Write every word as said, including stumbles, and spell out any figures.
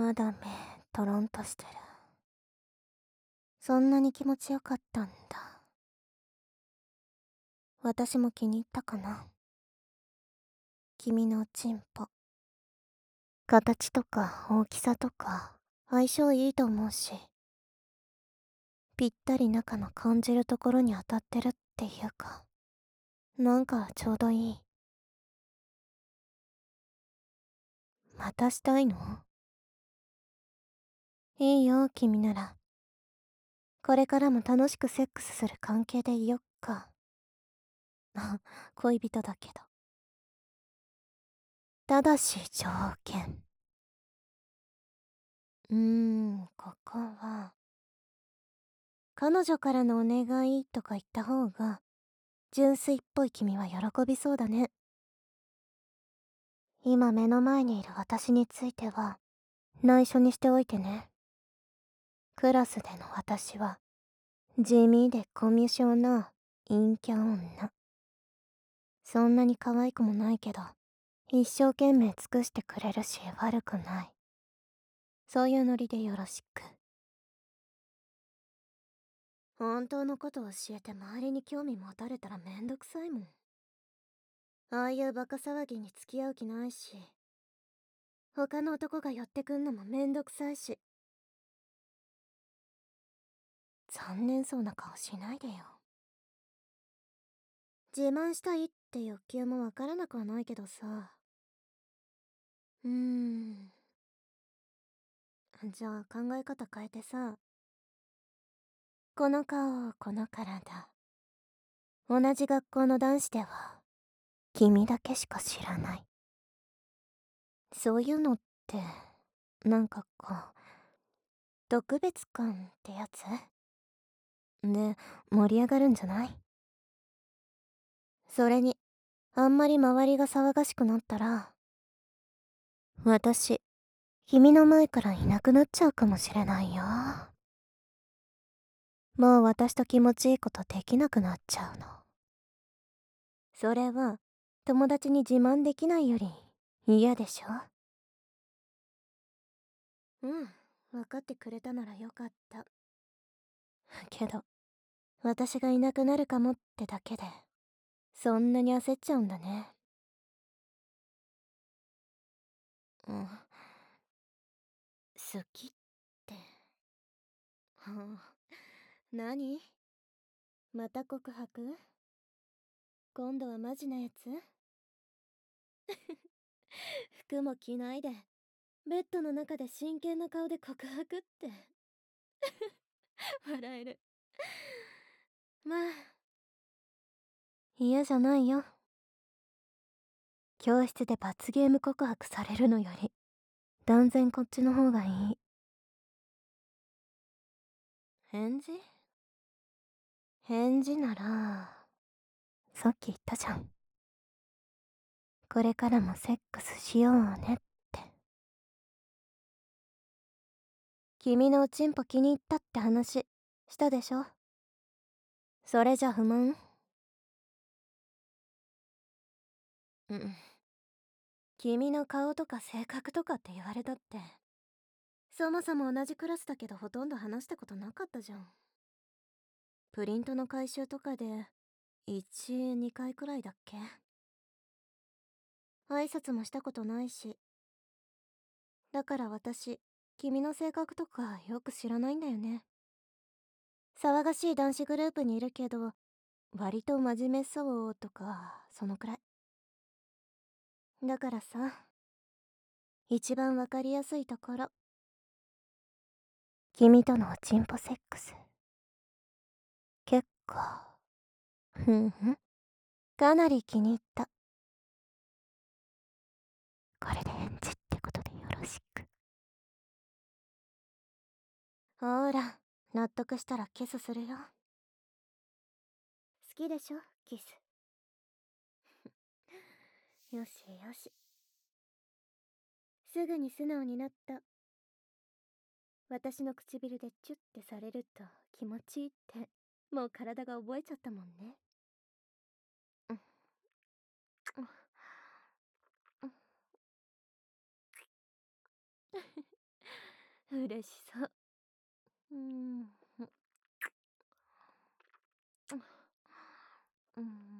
まだ目トロンとしてる。そんなに気持ちよかったんだ。私も気に入ったかな。君のチンポ。形とか大きさとか相性いいと思うし、ぴったり中の感じるところに当たってるっていうか、なんかちょうどいい。またしたいの？いいよ、君なら。これからも楽しくセックスする関係でいよっか。恋人だけど。ただし条件。うーん、ここは。彼女からのお願いとか言った方が、純粋っぽい君は喜びそうだね。今目の前にいる私については、内緒にしておいてね。クラスでの私は、地味でコミュ障な陰キャ女。そんなに可愛くもないけど、一生懸命尽くしてくれるし悪くない。そういうノリでよろしく。本当のこと教えて周りに興味持たれたらめんどくさいもん。ああいうバカ騒ぎに付き合う気ないし、他の男が寄ってくんのもめんどくさいし。残念そうな顔しないでよ。自慢したいって欲求もわからなくはないけどさ。うーん。じゃあ考え方変えてさ。この顔、この体。同じ学校の男子では、君だけしか知らない。そういうのって、なんかこう、特別感ってやつで、盛り上がるんじゃない？それに、あんまり周りが騒がしくなったら、私、君の前からいなくなっちゃうかもしれないよ。もう私と気持ちいいことできなくなっちゃうの。それは、友達に自慢できないより嫌でしょ？うん、分かってくれたならよかった。けど、私がいなくなるかもってだけで、そんなに焦っちゃうんだね。うん。好きって。はあ、何？また告白？今度はマジなやつ？服も着ないで、ベッドの中で真剣な顔で告白って。笑える。まあ、嫌じゃないよ。教室で罰ゲーム告白されるのより、断然こっちの方がいい。返事？返事なら、さっき言ったじゃん。これからもセックスしようねって。君のおちんぽ気に入ったって話、したでしょ？それじゃ不満？うん。君の顔とか性格とかって言われたって。そもそも同じクラスだけどほとんど話したことなかったじゃん。プリントの回収とかで、いち、にかいくらいだっけ？挨拶もしたことないし。だから私、君の性格とかよく知らないんだよね。騒がしい男子グループにいるけど、割と真面目そうとか、そのくらい。だからさ、一番わかりやすいところ。君とのおちんぽセックス。結構、ふんふん。かなり気に入った。これで返事ってことでよろしく。ほーら、納得したらキスするよ。好きでしょ、キス。よしよし。すぐに素直になった。私の唇でチュッてされると気持ちいいって、もう体が覚えちゃったもんね。うんうんうん嬉しそう。うーん。う、うん。